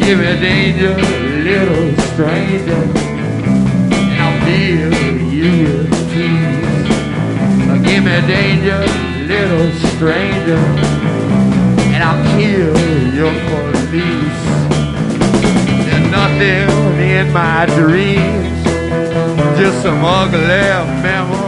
Give me danger, little stranger, and I'll fill you with peace. Give me danger, little stranger, and I'll kill your police. There's nothing in my dreams, just some ugly memories.